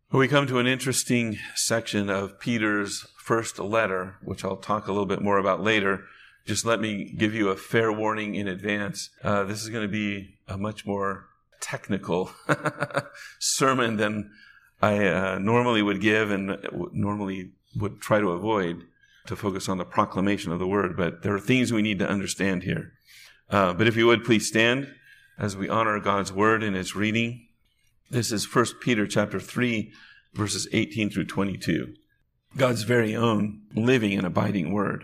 We come to an interesting section of Peter's first letter, which I'll talk a little bit more about later. Just let me give you a fair warning in advance. This is going to be a much more technical sermon than I normally would give and normally would try to avoid, to focus on the proclamation of the word. But there are things we need to understand here. But if you would, please stand as we honor God's word in its reading. This is 1 Peter chapter 3, verses 18 through 22. God's very own living and abiding word.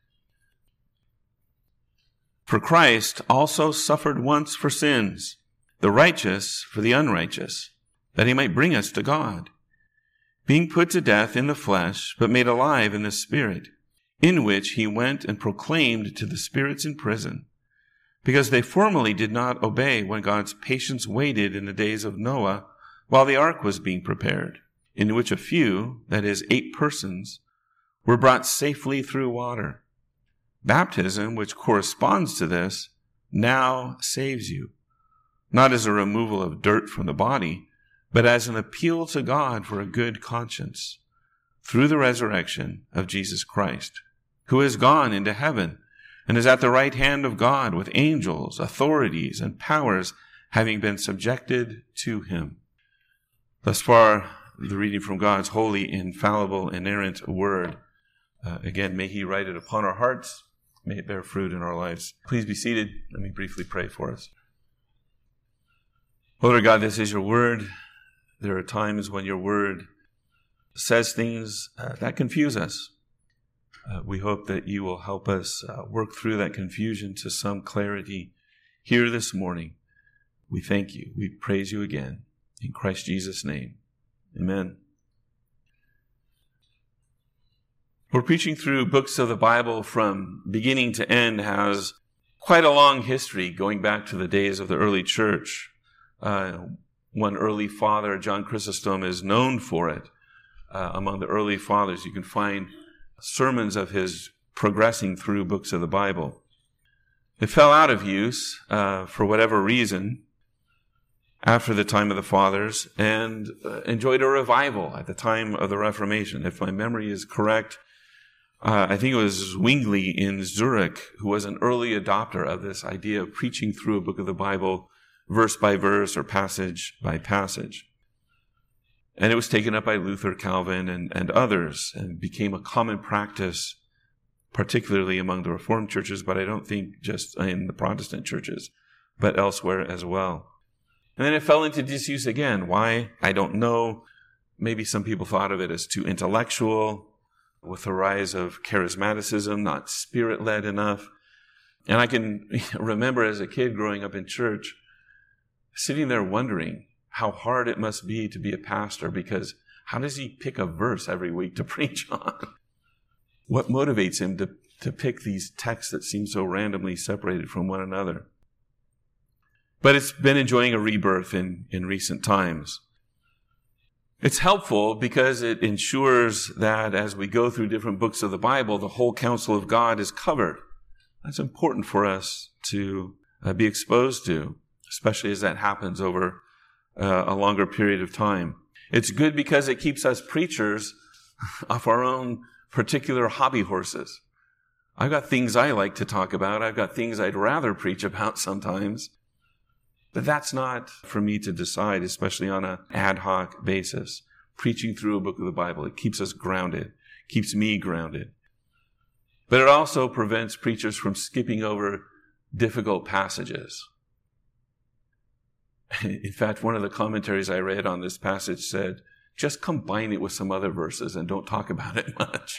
For Christ also suffered once for sins, the righteous for the unrighteous, that he might bring us to God, being put to death in the flesh, but made alive in the Spirit, in which he went and proclaimed to the spirits in prison, because they formerly did not obey when God's patience waited in the days of Noah, while the ark was being prepared, in which a few, that is, 8 persons, were brought safely through water. Baptism, which corresponds to this, now saves you, not as a removal of dirt from the body, but as an appeal to God for a good conscience, through the resurrection of Jesus Christ, who is gone into heaven, and is at the right hand of God with angels, authorities, and powers having been subjected to him. Thus far, the reading from God's holy, infallible, inerrant word. Again, may he write it upon our hearts. May it bear fruit in our lives. Please be seated. Let me briefly pray for us. Lord God, this is your word. There are times when your word says things that confuse us. We hope that you will help us work through that confusion to some clarity here this morning. We thank you. We praise you again. In Christ Jesus' name, amen. We're preaching through books of the Bible from beginning to end. Has quite a long history going back to the days of the early church. One early father, John Chrysostom, is known for it. Among the early fathers, you can find sermons of his progressing through books of the Bible. It fell out of use for whatever reason after the time of the fathers, and enjoyed a revival at the time of the Reformation. If my memory is correct, I think it was Zwingli in Zurich who was an early adopter of this idea of preaching through a book of the Bible verse by verse or passage by passage. And it was taken up by Luther, Calvin, and others, and became a common practice, particularly among the Reformed churches, but I don't think just in the Protestant churches, but elsewhere as well. And then it fell into disuse again. Why? I don't know. Maybe some people thought of it as too intellectual, with the rise of charismaticism, not spirit-led enough. And I can remember as a kid growing up in church, sitting there wondering how hard it must be to be a pastor, because how does he pick a verse every week to preach on? What motivates him to pick these texts that seem so randomly separated from one another? But it's been enjoying a rebirth in recent times. It's helpful because it ensures that as we go through different books of the Bible, the whole counsel of God is covered. That's important for us to be exposed to, especially as that happens over a longer period of time. It's good because it keeps us preachers off our own particular hobby horses. I've got things I like to talk about. I've got things I'd rather preach about sometimes. But that's not for me to decide, especially on an ad hoc basis. Preaching through a book of the Bible, it keeps us grounded, keeps me grounded. But it also prevents preachers from skipping over difficult passages. In fact, one of the commentaries I read on this passage said, just combine it with some other verses and don't talk about it much.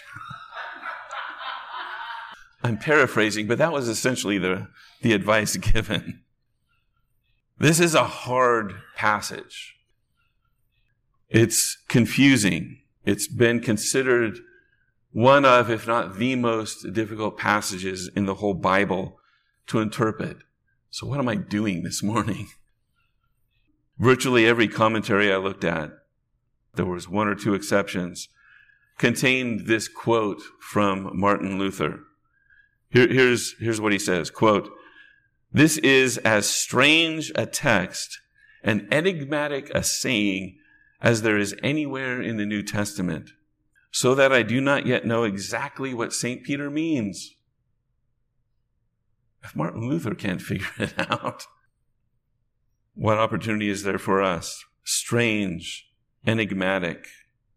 I'm paraphrasing, but that was essentially the advice given. This is a hard passage. It's confusing. It's been considered one of, if not the most difficult passages in the whole Bible to interpret. So what am I doing this morning? Virtually every commentary I looked at, there was 1 or 2 exceptions, contained this quote from Martin Luther. Here's what he says, quote, "This is as strange a text and enigmatic a saying as there is anywhere in the New Testament, so that I do not yet know exactly what St. Peter means. If Martin Luther can't figure it out, what opportunity is there for us? Strange, enigmatic.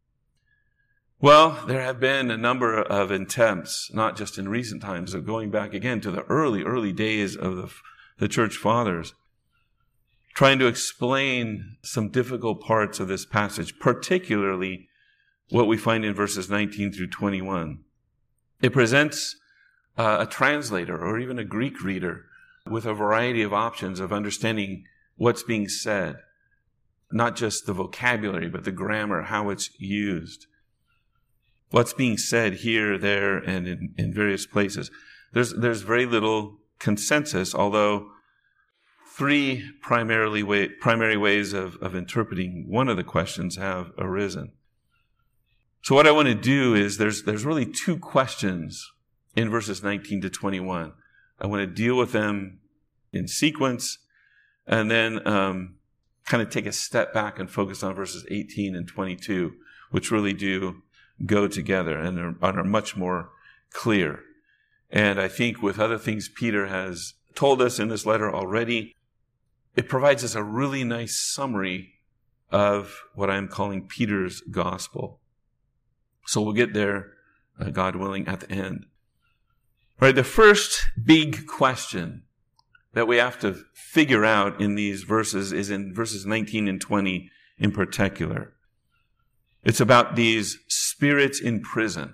Well, there have been a number of attempts, not just in recent times, of going back again to the early days of the church fathers, trying to explain some difficult parts of this passage, particularly what we find in verses 19 through 21. It presents a translator or even a Greek reader with a variety of options of understanding what's being said, not just the vocabulary, but the grammar, how it's used. What's being said here, there, and in various places. There's very little consensus, although three primary ways of interpreting one of the questions have arisen. So what I want to do is there's really two questions in verses 19 to 21. I want to deal with them in sequence and then kind of take a step back and focus on verses 18 and 22, which really do go together and are much more clear. And I think with other things Peter has told us in this letter already, it provides us a really nice summary of what I'm calling Peter's gospel. So we'll get there, God willing, at the end. All right, the first big question that we have to figure out in these verses is in verses 19 and 20 in particular. It's about these spirits in prison.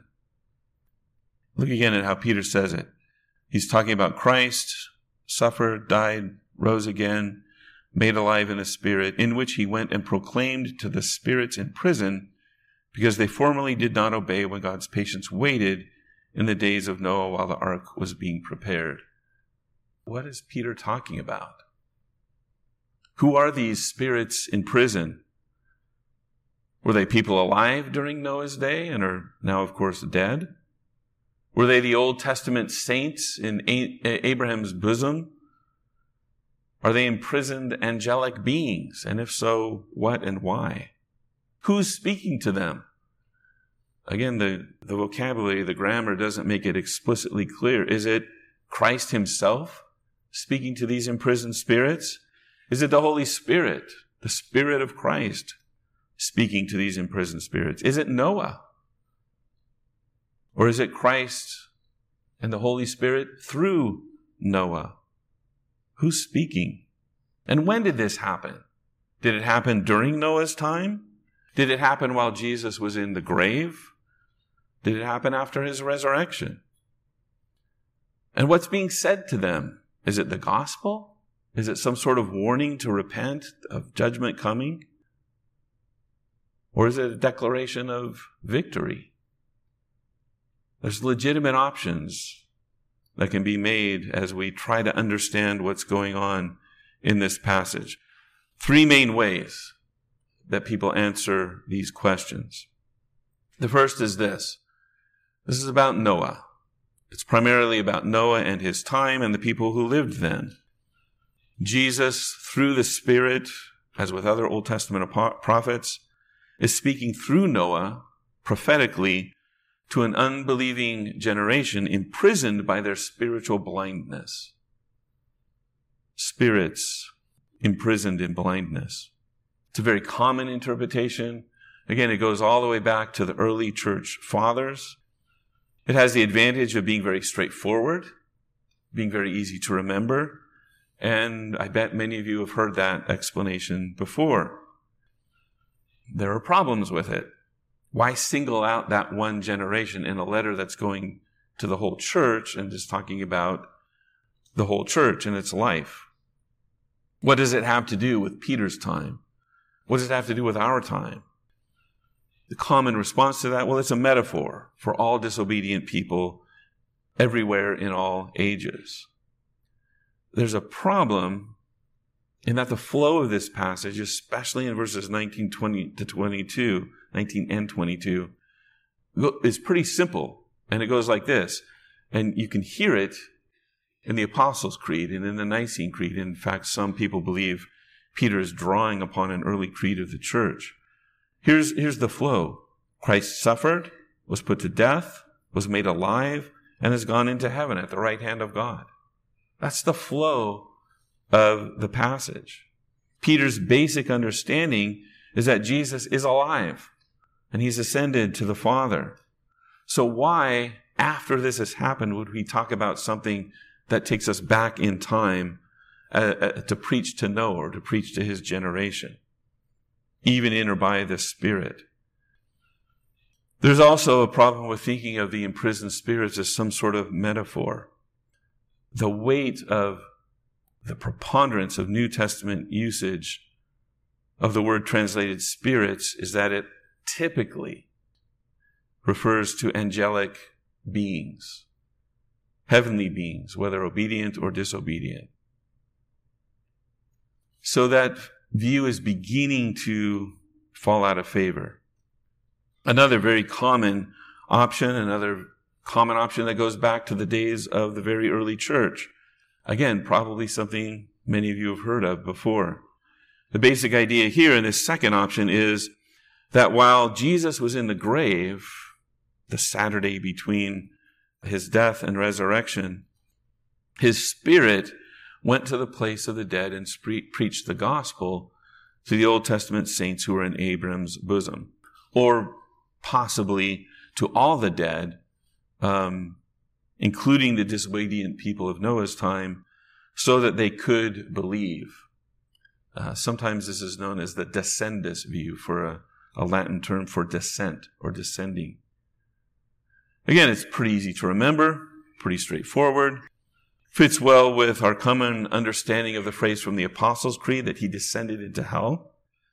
Look again at how Peter says it. He's talking about Christ, suffered, died, rose again, made alive in the Spirit, in which he went and proclaimed to the spirits in prison, because they formerly did not obey when God's patience waited in the days of Noah while the ark was being prepared. What is Peter talking about? Who are these spirits in prison? Were they people alive during Noah's day and are now, of course, dead? Were they the Old Testament saints in Abraham's bosom? Are they imprisoned angelic beings? And if so, what and why? Who's speaking to them? Again, the vocabulary, the grammar doesn't make it explicitly clear. Is it Christ himself speaking to these imprisoned spirits? Is it the Holy Spirit, the Spirit of Christ, speaking to these imprisoned spirits? Is it Noah? Or is it Christ and the Holy Spirit through Noah? Who's speaking? And when did this happen? Did it happen during Noah's time? Did it happen while Jesus was in the grave? Did it happen after his resurrection? And what's being said to them? Is it the gospel? Is it some sort of warning to repent of judgment coming? Or is it a declaration of victory? There's legitimate options that can be made as we try to understand what's going on in this passage. Three main ways that people answer these questions. The first is this. This is about Noah. It's primarily about Noah and his time and the people who lived then. Jesus, through the Spirit, as with other Old Testament prophets, is speaking through Noah prophetically to an unbelieving generation imprisoned by their spiritual blindness. Spirits imprisoned in blindness. It's a very common interpretation. Again, it goes all the way back to the early church fathers. It has the advantage of being very straightforward, being very easy to remember, and I bet many of you have heard that explanation before. There are problems with it. Why single out that one generation in a letter that's going to the whole church and just talking about the whole church and its life? What does it have to do with Peter's time? What does it have to do with our time? The common response to that, well, it's a metaphor for all disobedient people everywhere in all ages. There's a problem in that the flow of this passage, especially in verses 19 and 22, is pretty simple. And it goes like this. And you can hear it in the Apostles' Creed and in the Nicene Creed. In fact, some people believe Peter is drawing upon an early creed of the church. Here's the flow. Christ suffered, was put to death, was made alive, and has gone into heaven at the right hand of God. That's the flow of the passage. Peter's basic understanding is that Jesus is alive and he's ascended to the Father. So why, after this has happened, would we talk about something that takes us back in time to preach to Noah or to preach to his generation, even in or by the Spirit? There's also a problem with thinking of the imprisoned spirits as some sort of metaphor. The weight of the preponderance of New Testament usage of the word translated spirits is that it typically refers to angelic beings, heavenly beings, whether obedient or disobedient. So that view is beginning to fall out of favor. Another very common option that goes back to the days of the very early church. Again, probably something many of you have heard of before. The basic idea here in this second option is that while Jesus was in the grave, the Saturday between his death and resurrection, his spirit went to the place of the dead and preached the gospel to the Old Testament saints who were in Abraham's bosom, or possibly to all the dead, including the disobedient people of Noah's time, so that they could believe. Sometimes this is known as the descendus view, for a Latin term for descent or descending. Again, it's pretty easy to remember, pretty straightforward. Fits well with our common understanding of the phrase from the Apostles' Creed that he descended into hell.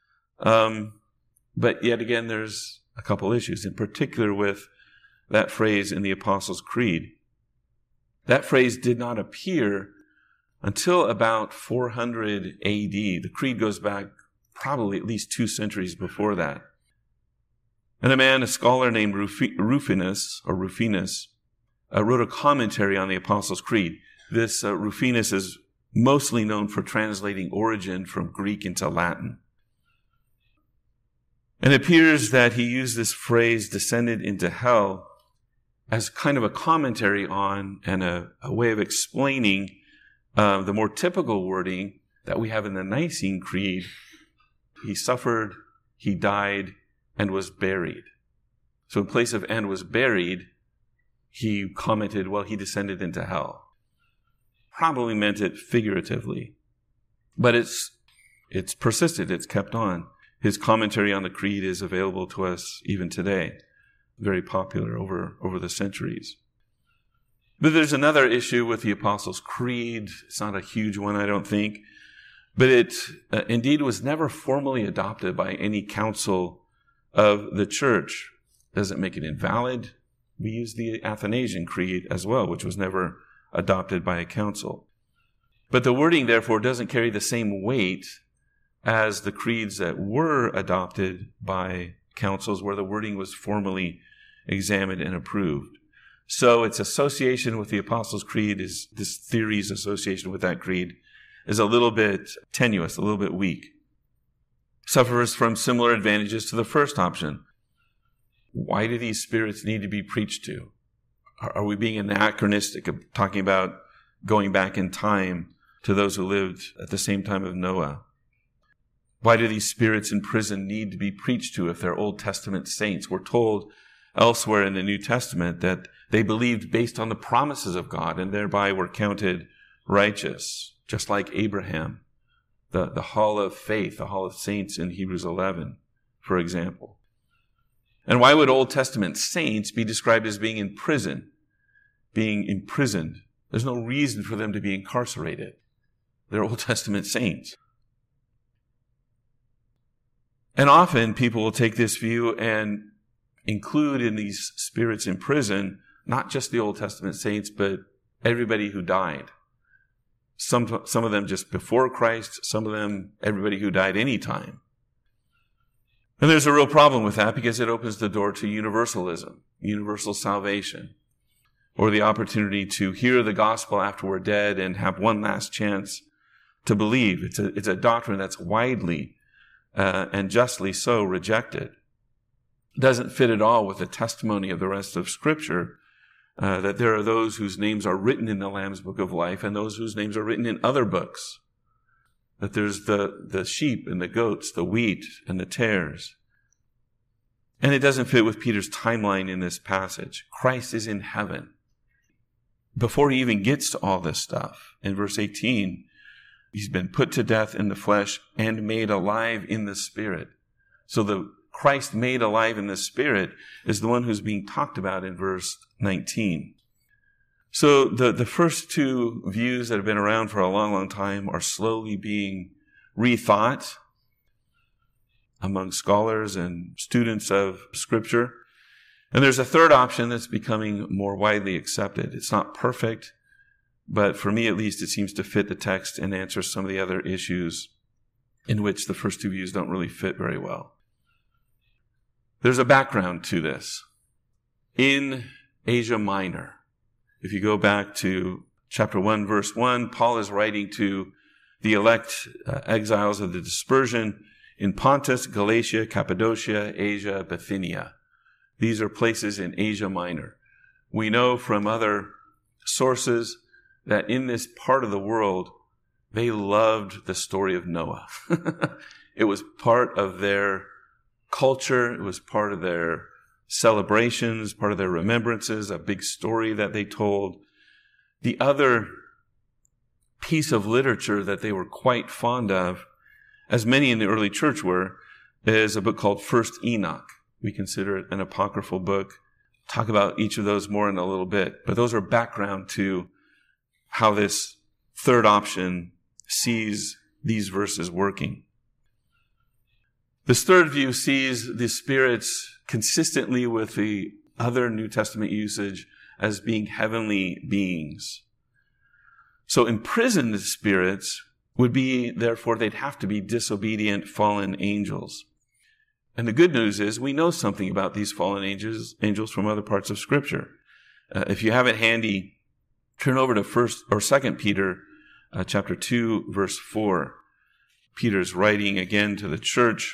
But yet again, there's a couple issues, in particular with that phrase in the Apostles' Creed. That phrase did not appear until about 400 AD. The creed goes back probably at least 2 centuries before that. And a scholar named Rufinus, wrote a commentary on the Apostles' Creed. This Rufinus is mostly known for translating Origen from Greek into Latin. And it appears that he used this phrase, descended into hell, as kind of a commentary on and a way of explaining the more typical wording that we have in the Nicene Creed. He suffered, he died, and was buried. So in place of "and was buried," he commented, well, he descended into hell. Probably meant it figuratively. But it's persisted, it's kept on. His commentary on the Creed is available to us even today. Very popular over the centuries. But there's another issue with the Apostles' Creed. It's not a huge one, I don't think. But it indeed was never formally adopted by any council of the church. Doesn't make it invalid. We use the Athanasian Creed as well, which was never adopted by a council. But the wording, therefore, doesn't carry the same weight as the creeds that were adopted by councils where the wording was formally examined and approved. So its association with the Apostles' Creed, this theory's association with that creed, is a little bit tenuous, a little bit weak. Suffers from similar advantages to the first option. Why do these spirits need to be preached to? Are we being anachronistic of talking about going back in time to those who lived at the same time of Noah? Why do these spirits in prison need to be preached to if they're Old Testament saints? We're told elsewhere in the New Testament that they believed based on the promises of God and thereby were counted righteous, just like Abraham, the hall of faith, the hall of saints in Hebrews 11, for example. And why would Old Testament saints be described as being in prison, being imprisoned? There's no reason for them to be incarcerated. They're Old Testament saints. And often people will take this view and include in these spirits in prison not just the Old Testament saints, but everybody who died. Some of them just before Christ, some of them everybody who died any time. And there's a real problem with that because it opens the door to universalism, universal salvation, or the opportunity to hear the gospel after we're dead and have one last chance to believe. It's a doctrine that's widely and justly so rejected. doesn't fit at all with the testimony of the rest of Scripture, that there are those whose names are written in the Lamb's Book of Life and those whose names are written in other books. That there's the sheep and the goats, the wheat and the tares. And it doesn't fit with Peter's timeline in this passage. Christ is in heaven. Before he even gets to all this stuff, in verse 18, he's been put to death in the flesh and made alive in the Spirit. So the Christ made alive in the Spirit is the one who's being talked about in verse 19. So the first two views that have been around for a long, long time are slowly being rethought among scholars and students of Scripture. And there's a third option that's becoming more widely accepted. It's not perfect, but for me at least, it seems to fit the text and answer some of the other issues in which the first two views don't really fit very well. There's a background to this. In Asia Minor, if you go back to chapter 1, verse 1, Paul is writing to the elect exiles of the dispersion in Pontus, Galatia, Cappadocia, Asia, Bithynia. These are places in Asia Minor. We know from other sources that in this part of the world, they loved the story of Noah. It was part of their culture. It was part of their celebrations, part of their remembrances, a big story that they told. The other piece of literature that they were quite fond of, as many in the early church were, is a book called First Enoch. We consider it an apocryphal book. Talk about each of those more in a little bit. But those are background to how this third option sees these verses working. This third view sees the spirits consistently with the other New Testament usage as being heavenly beings. So imprisoned spirits would be, therefore, they'd have to be disobedient fallen angels. And the good news is we know something about these fallen angels from other parts of Scripture. If you have it handy, turn over to 1 or 2 Peter chapter 2, verse 4. Peter's writing again to the church.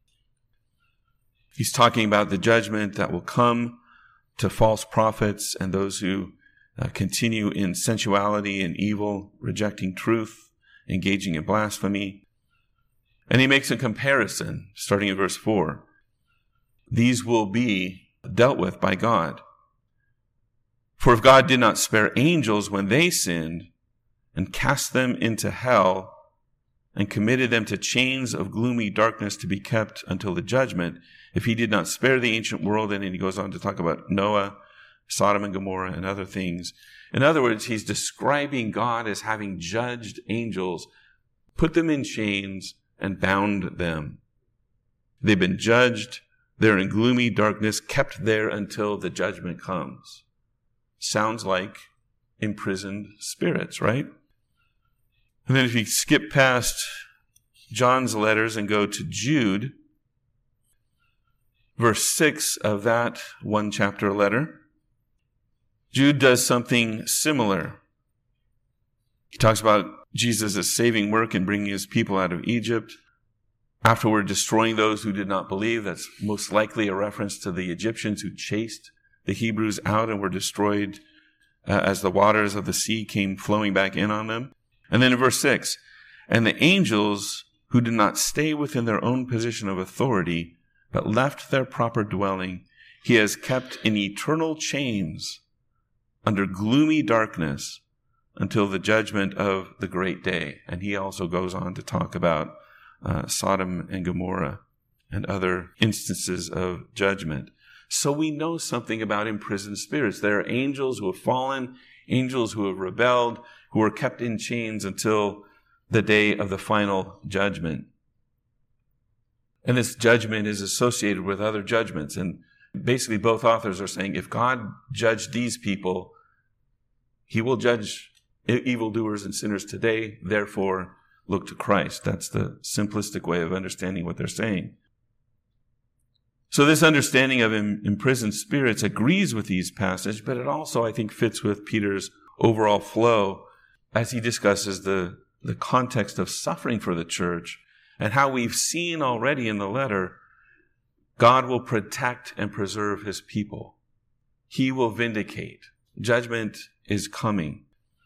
He's talking about the judgment that will come to false prophets and those who continue in sensuality and evil, rejecting truth, engaging in blasphemy. And he makes a comparison, starting in verse 4. These will be dealt with by God. For if God did not spare angels when they sinned, and cast them into hell, and committed them to chains of gloomy darkness to be kept until the judgment, if he did not spare the ancient world, and then he goes on to talk about Noah, Sodom and Gomorrah, and other things. In other words, he's describing God as having judged angels, put them in chains, and bound them. They've been judged. They're in gloomy darkness, kept there until the judgment comes. Sounds like imprisoned spirits, right? And then if you skip past John's letters and go to Jude, verse 6 of that one chapter letter, Jude does something similar. He talks about Jesus' saving work in bringing his people out of Egypt. Afterward, destroying those who did not believe. That's most likely a reference to the Egyptians who chased the Hebrews out and were destroyed as the waters of the sea came flowing back in on them. And then in verse 6, and the angels who did not stay within their own position of authority, but left their proper dwelling, he has kept in eternal chains under gloomy darkness until the judgment of the great day. And he also goes on to talk about Sodom and Gomorrah and other instances of judgment. So we know something about imprisoned spirits. There are angels who have fallen, angels who have rebelled, who are kept in chains until the day of the final judgment. And this judgment is associated with other judgments. And basically both authors are saying if God judged these people, he will judge evildoers and sinners today, therefore look to Christ. That's the simplistic way of understanding what they're saying. So this understanding of imprisoned spirits agrees with these passages, but it also, I think, fits with Peter's overall flow as he discusses the context of suffering for the church and how we've seen already in the letter God will protect and preserve his people. He will vindicate. Judgment is coming.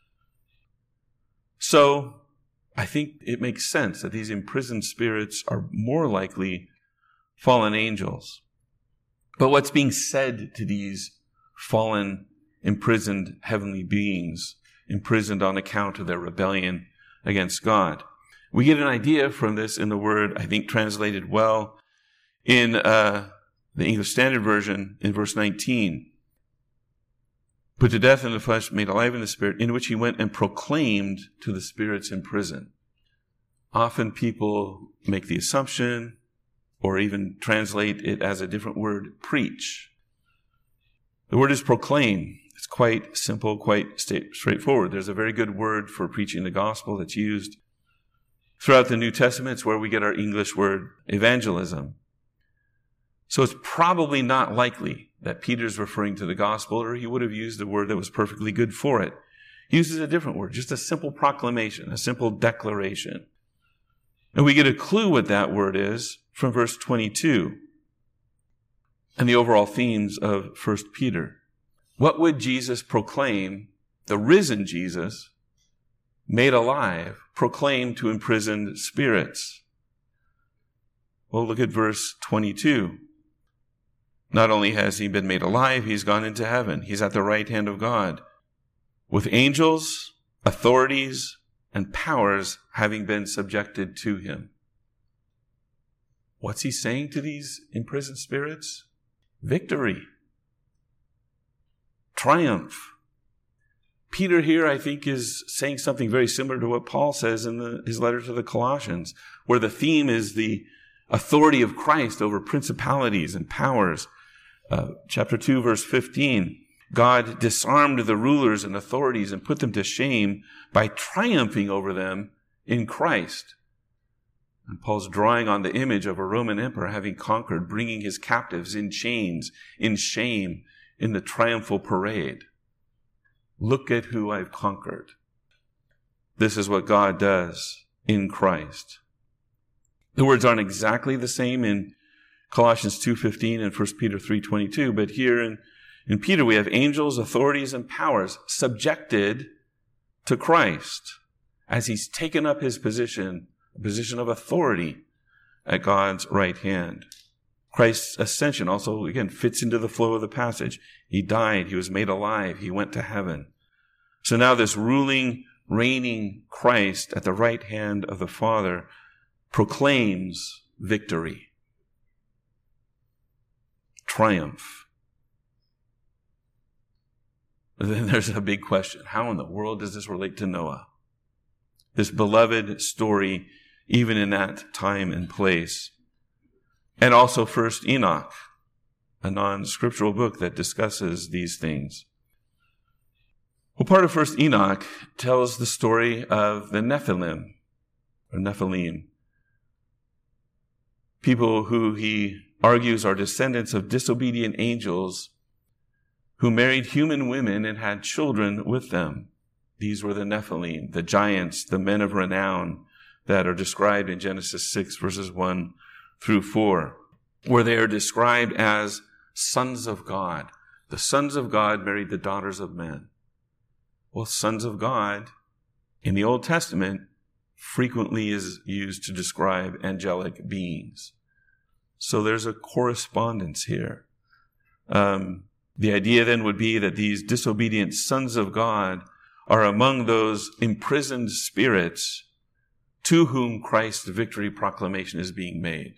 So I think it makes sense that these imprisoned spirits are more likely fallen angels. But what's being said to these fallen, imprisoned heavenly beings, imprisoned on account of their rebellion against God? We get an idea from this in the word, I think translated well in the English Standard Version in verse 19. Put to death in the flesh, made alive in the spirit, in which he went and proclaimed to the spirits in prison. Often people make the assumption, or even translate it as a different word, preach. The word is proclaim. It's quite simple, quite straightforward. There's a very good word for preaching the gospel that's used throughout the New Testament. It's where we get our English word evangelism. So it's probably not likely that Peter's referring to the gospel, or he would have used a word that was perfectly good for it. He uses a different word, just a simple proclamation, a simple declaration. And we get a clue what that word is from verse 22 and the overall themes of 1 Peter. What would Jesus proclaim, the risen Jesus, made alive, proclaim to imprisoned spirits? Well, look at verse 22. Not only has he been made alive, he's gone into heaven. He's at the right hand of God, with angels, authorities, and powers having been subjected to him. What's he saying to these imprisoned spirits? Victory. Triumph. Peter here, I think, is saying something very similar to what Paul says in his letter to the Colossians, where the theme is the authority of Christ over principalities and powers. Chapter 2, verse 15. God disarmed the rulers and authorities and put them to shame by triumphing over them in Christ. And Paul's drawing on the image of a Roman emperor having conquered, bringing his captives in chains, in shame, in the triumphal parade. Look at who I've conquered. This is what God does in Christ. The words aren't exactly the same in Colossians 2:15 and 1 Peter 3:22, but here in Peter we have angels, authorities, and powers subjected to Christ as he's taken up his position, a position of authority at God's right hand. Christ's ascension also, again, fits into the flow of the passage. He died, he was made alive, he went to heaven. So now this ruling, reigning Christ at the right hand of the Father proclaims victory, triumph. But then there's a big question. How in the world does this relate to Noah? This beloved story, even in that time and place. And also First Enoch, a non-scriptural book that discusses these things. Well, part of First Enoch tells the story of the Nephilim, people who he argues are descendants of disobedient angels who married human women and had children with them. These were the Nephilim, the giants, the men of renown that are described in Genesis 6, verses 1 through 4, where they are described as sons of God. The sons of God married the daughters of men. Well, sons of God in the Old Testament frequently is used to describe angelic beings. So there's a correspondence here. The idea then would be that these disobedient sons of God are among those imprisoned spirits to whom Christ's victory proclamation is being made.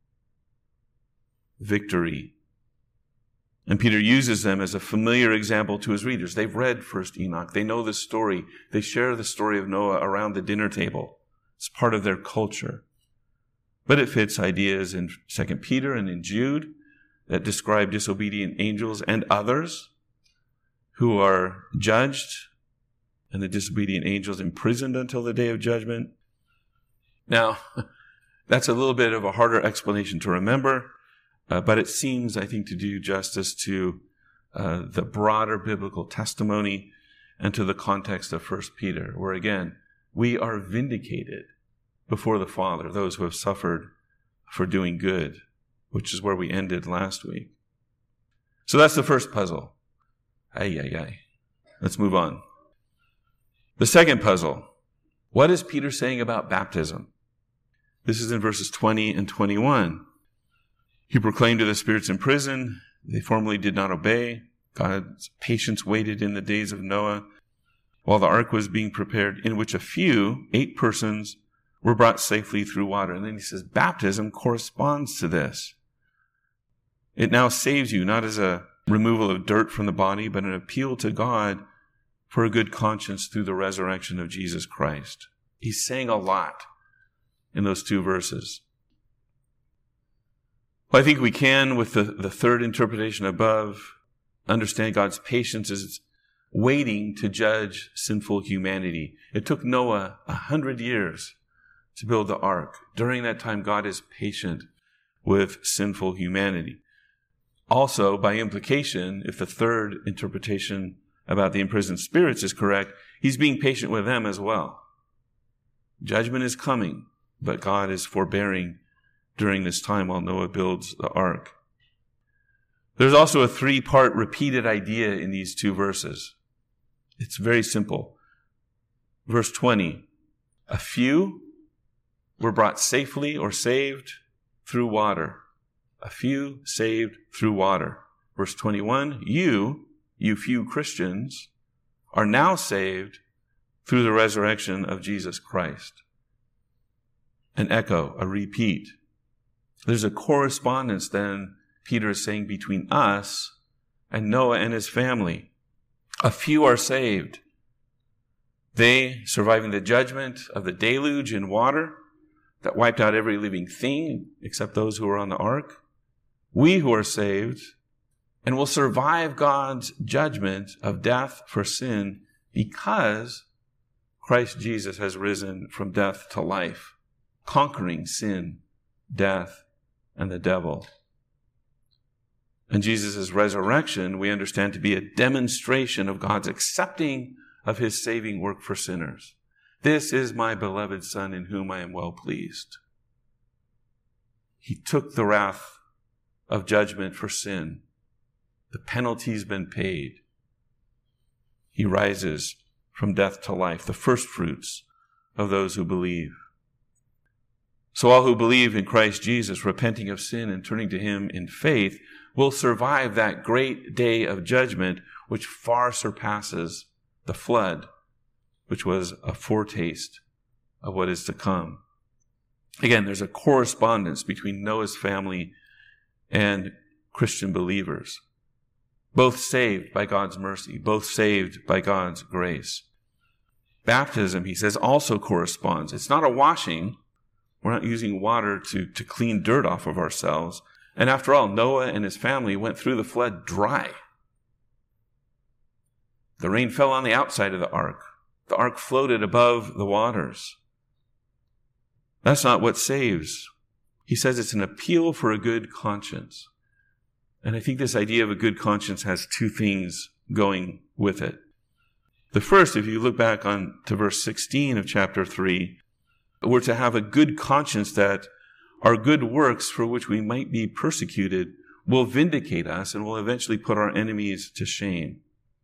Victory. And Peter uses them as a familiar example to his readers. They've read First Enoch. They know this story. They share the story of Noah around the dinner table. It's part of their culture. But it fits ideas in 2 Peter and in Jude that describe disobedient angels and others who are judged, and the disobedient angels imprisoned until the day of judgment. Now, that's a little bit of a harder explanation to remember, but it seems, I think, to do justice to the broader biblical testimony and to the context of 1 Peter, where again, we are vindicated before the Father, those who have suffered for doing good. which is where we ended last week. So that's the first puzzle. Let's move on. The second puzzle. What is Peter saying about baptism? This is in verses 20 and 21. He proclaimed to the spirits in prison. They formerly did not obey. God's patience waited in the days of Noah while the ark was being prepared, in which a few, 8 persons, were brought safely through water. And then he says, baptism corresponds to this. It now saves you, not as a removal of dirt from the body, but an appeal to God for a good conscience through the resurrection of Jesus Christ. He's saying a lot in those 2 verses. Well, I think we can, with the third interpretation above, understand God's patience is waiting to judge sinful humanity. It took Noah 100 years to build the ark. During that time, God is patient with sinful humanity. Also, by implication, if the third interpretation about the imprisoned spirits is correct, he's being patient with them as well. Judgment is coming, but God is forbearing during this time while Noah builds the ark. There's also a 3-part repeated idea in these 2 verses. It's very simple. Verse 20, a few were brought safely or saved through water. A few saved through water. Verse 21, you few Christians, are now saved through the resurrection of Jesus Christ. An echo, a repeat. There's a correspondence then, Peter is saying, between us and Noah and his family. A few are saved. They, surviving the judgment of the deluge in water that wiped out every living thing except those who were on the ark. We who are saved and will survive God's judgment of death for sin because Christ Jesus has risen from death to life, conquering sin, death, and the devil. And Jesus' resurrection, we understand to be a demonstration of God's accepting of his saving work for sinners. This is my beloved Son in whom I am well pleased. He took the wrath of judgment for sin. The penalty's been paid. He rises from death to life, the first fruits of those who believe. So all who believe in Christ Jesus, repenting of sin and turning to him in faith, will survive that great day of judgment, which far surpasses the flood, which was a foretaste of what is to come. Again, there's a correspondence between Noah's family and Christian believers. Both saved by God's mercy, both saved by God's grace. Baptism, he says, also corresponds. It's not a washing. We're not using water to clean dirt off of ourselves. And after all, Noah and his family went through the flood dry. The rain fell on the outside of the ark. The ark floated above the waters. That's not what saves. He says it's an appeal for a good conscience. And I think this idea of a good conscience has 2 things going with it. The first, if you look back on to verse 16 of chapter 3, we're to have a good conscience that our good works for which we might be persecuted will vindicate us and will eventually put our enemies to shame.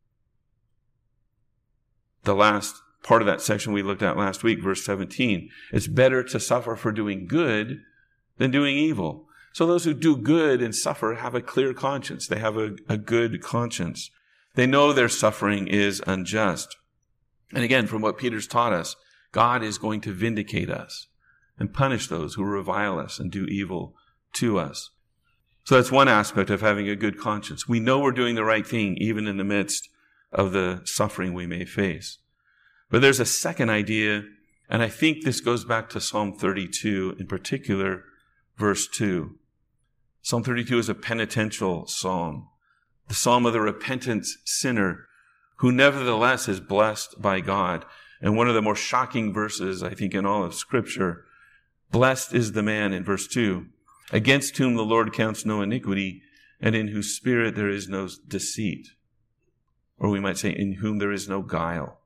The last part of that section we looked at last week, verse 17, it's better to suffer for doing good than doing evil. So those who do good and suffer have a clear conscience. They have a good conscience. They know their suffering is unjust. And again, from what Peter's taught us, God is going to vindicate us and punish those who revile us and do evil to us. So that's one aspect of having a good conscience. We know we're doing the right thing even in the midst of the suffering we may face. But there's a second idea, and I think this goes back to Psalm 32, in particular, verse 2. Psalm 32 is a penitential psalm, the psalm of the repentant sinner who nevertheless is blessed by God. And one of the more shocking verses, I think, in all of Scripture, blessed is the man, in verse 2, against whom the Lord counts no iniquity, and in whose spirit there is no deceit. Or we might say, in whom there is no guile.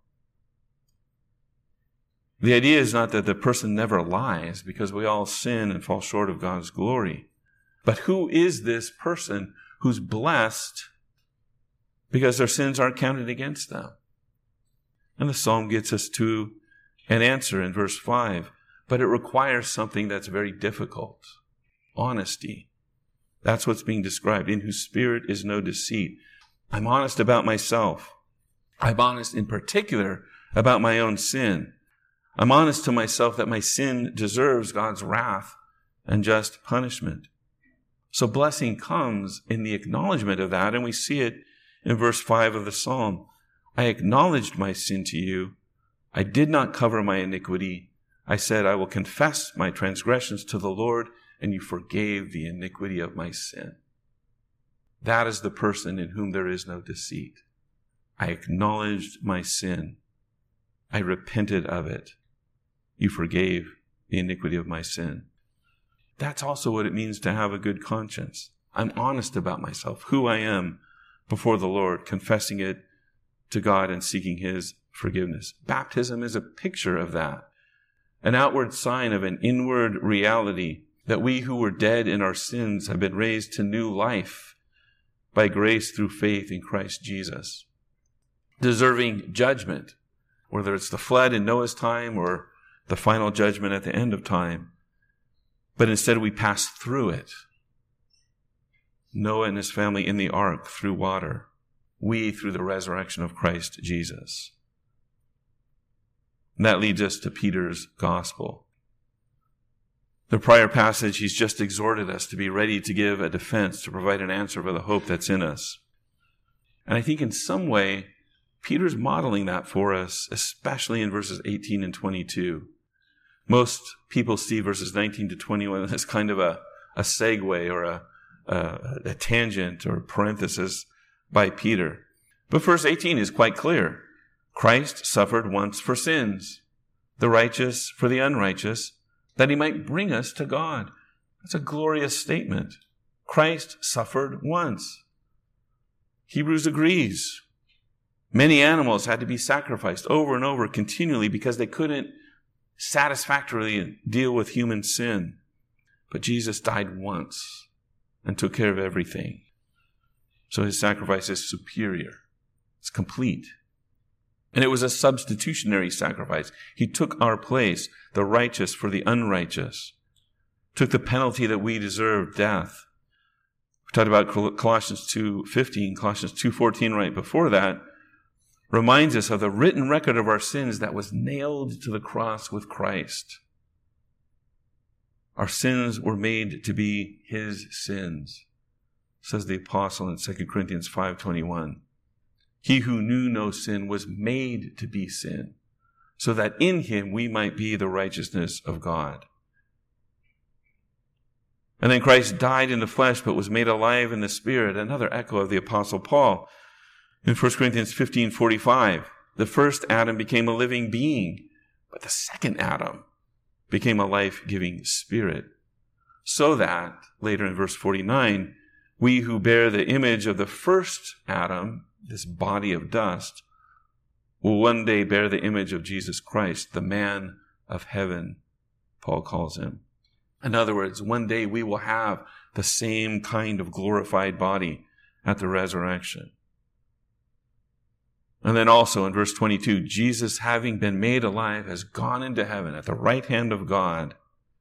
The idea is not that the person never lies, because we all sin and fall short of God's glory. But who is this person who's blessed because their sins aren't counted against them? And the psalm gets us to an answer in verse 5. But it requires something that's very difficult. Honesty. That's what's being described. In whose spirit is no deceit. I'm honest about myself. I'm honest in particular about my own sin. I'm honest to myself that my sin deserves God's wrath and just punishment. So blessing comes in the acknowledgement of that, and we see it in verse 5 of the psalm. I acknowledged my sin to you. I did not cover my iniquity. I said, I will confess my transgressions to the Lord, and you forgave the iniquity of my sin. That is the person in whom there is no deceit. I acknowledged my sin. I repented of it. You forgave the iniquity of my sin. That's also what it means to have a good conscience. I'm honest about myself, who I am before the Lord, confessing it to God and seeking his forgiveness. Baptism is a picture of that, an outward sign of an inward reality that we who were dead in our sins have been raised to new life by grace through faith in Christ Jesus. Deserving judgment, whether it's the flood in Noah's time or the final judgment at the end of time, but instead we pass through it. Noah and his family in the ark through water. We through the resurrection of Christ Jesus. And that leads us to Peter's gospel. The prior passage, he's just exhorted us to be ready to give a defense, to provide an answer for the hope that's in us. And I think in some way, Peter's modeling that for us, especially in verses 18 and 22. Most people see verses 19 to 21 as kind of a segue or a tangent or a parenthesis by Peter. But verse 18 is quite clear. Christ suffered once for sins, the righteous for the unrighteous, that he might bring us to God. That's a glorious statement. Christ suffered once. Hebrews agrees. Many animals had to be sacrificed over and over continually because they couldn't satisfactorily deal with human sin. But Jesus died once and took care of everything. So his sacrifice is superior. It's complete. And it was a substitutionary sacrifice. He took our place, the righteous for the unrighteous. Took the penalty that we deserved, death. We talked about Colossians 2:15, Colossians 2:14 right before that. Reminds us of the written record of our sins that was nailed to the cross with Christ. Our sins were made to be his sins, says the apostle in 2 Corinthians 5:21. He who knew no sin was made to be sin, so that in him we might be the righteousness of God. And then Christ died in the flesh, but was made alive in the spirit. Another echo of the apostle Paul. In 1 Corinthians 15:45, the first Adam became a living being, but the second Adam became a life-giving spirit. So that, later in verse 49, we who bear the image of the first Adam, this body of dust, will one day bear the image of Jesus Christ, the man of heaven, Paul calls him. In other words, one day we will have the same kind of glorified body at the resurrection. And then also in verse 22, Jesus, having been made alive, has gone into heaven at the right hand of God.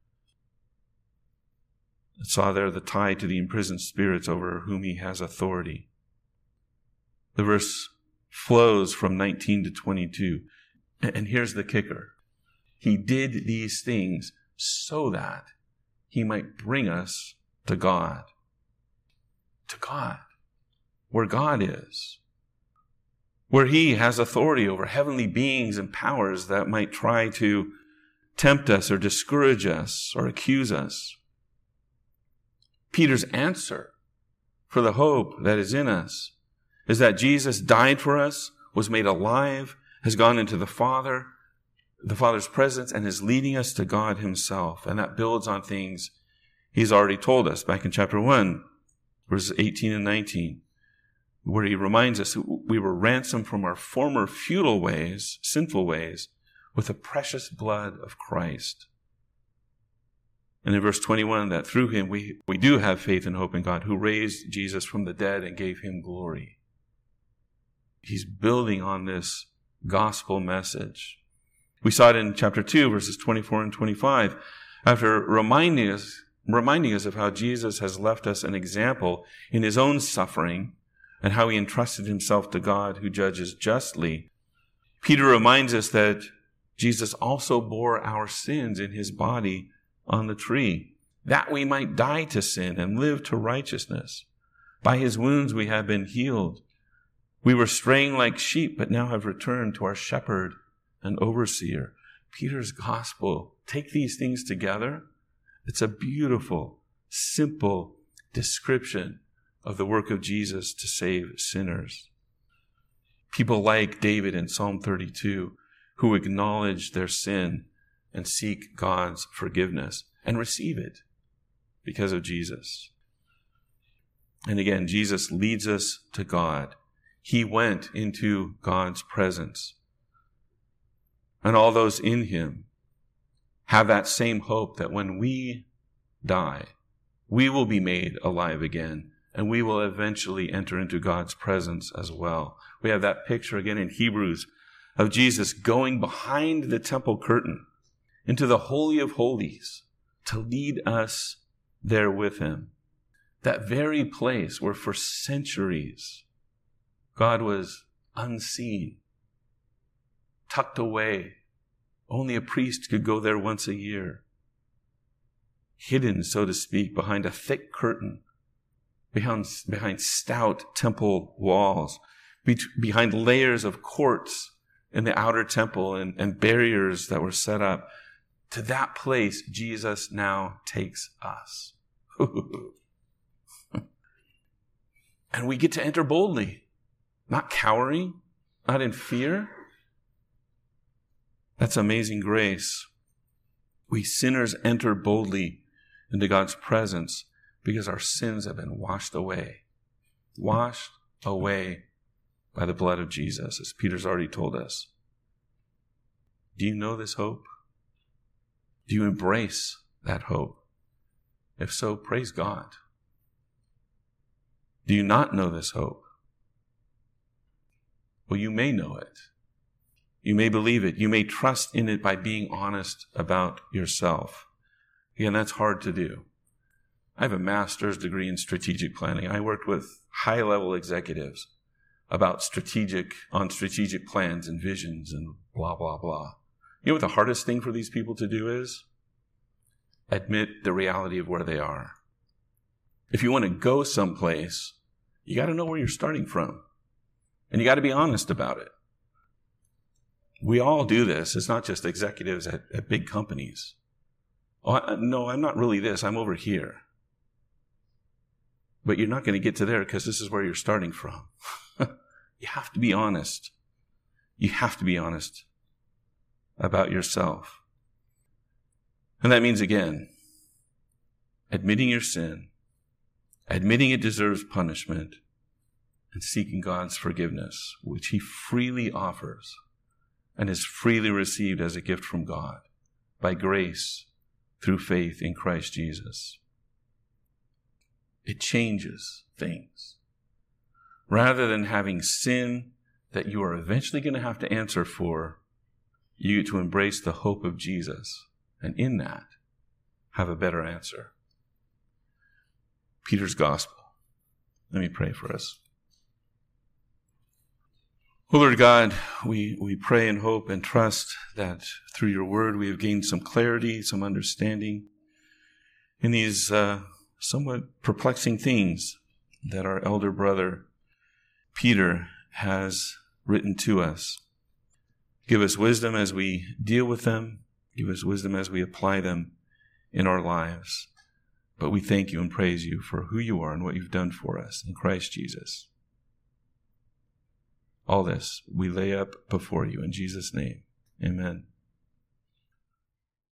I saw there the tie to the imprisoned spirits over whom he has authority. The verse flows from 19 to 22. And here's the kicker. He did these things so that he might bring us to God. To God. Where God is. Where he has authority over heavenly beings and powers that might try to tempt us or discourage us or accuse us. Peter's answer for the hope that is in us is that Jesus died for us, was made alive, has gone into the Father's presence, and is leading us to God himself. And that builds on things he's already told us back in chapter 1, verses 18 and 19, where he reminds us we were ransomed from our former futile ways, sinful ways, with the precious blood of Christ. And in verse 21, that through him we do have faith and hope in God, who raised Jesus from the dead and gave him glory. He's building on this gospel message. We saw it in chapter 2, verses 24 and 25. After reminding us of how Jesus has left us an example in his own suffering and how he entrusted himself to God who judges justly, Peter reminds us that Jesus also bore our sins in his body on the tree, that we might die to sin and live to righteousness. By his wounds we have been healed. We were straying like sheep, but now have returned to our shepherd and overseer. Peter's gospel, take these things together. It's a beautiful, simple description of the work of Jesus to save sinners. People like David in Psalm 32, who acknowledge their sin and seek God's forgiveness and receive it because of Jesus. And again, Jesus leads us to God. He went into God's presence. And all those in him have that same hope that when we die, we will be made alive again, and we will eventually enter into God's presence as well. We have that picture again in Hebrews of Jesus going behind the temple curtain into the Holy of Holies to lead us there with him. That very place where for centuries God was unseen, tucked away. Only a priest could go there once a year. Hidden, so to speak, behind a thick curtain, behind stout temple walls, behind layers of courts in the outer temple and barriers that were set up. To that place, Jesus now takes us. And we get to enter boldly, not cowering, not in fear. That's amazing grace. We sinners enter boldly into God's presence because our sins have been washed away by the blood of Jesus, as Peter's already told us. Do you know this hope? Do you embrace that hope? If so, praise God. Do you not know this hope? Well, you may know it. You may believe it. You may trust in it by being honest about yourself. Again, that's hard to do. I have a master's degree in strategic planning. I worked with high-level executives about strategic plans and visions and blah, blah, blah. You know what the hardest thing for these people to do is? Admit the reality of where they are. If you want to go someplace, you got to know where you're starting from. And you got to be honest about it. We all do this. It's not just executives at big companies. Oh, no, I'm not really this. I'm over here. But you're not going to get to there because this is where you're starting from. You have to be honest. You have to be honest about yourself. And that means, again, admitting your sin, admitting it deserves punishment, and seeking God's forgiveness, which he freely offers and is freely received as a gift from God by grace through faith in Christ Jesus. It changes things. Rather than having sin that you are eventually going to have to answer for, you get to embrace the hope of Jesus, and in that, have a better answer. Peter's gospel. Let me pray for us. Oh, Lord God, we pray and hope and trust that through your word we have gained some clarity, some understanding in these somewhat perplexing things that our elder brother Peter has written to us. Give us wisdom as we deal with them. Give us wisdom as we apply them in our lives. But we thank you and praise you for who you are and what you've done for us in Christ Jesus. All this we lay up before you in Jesus' name. Amen.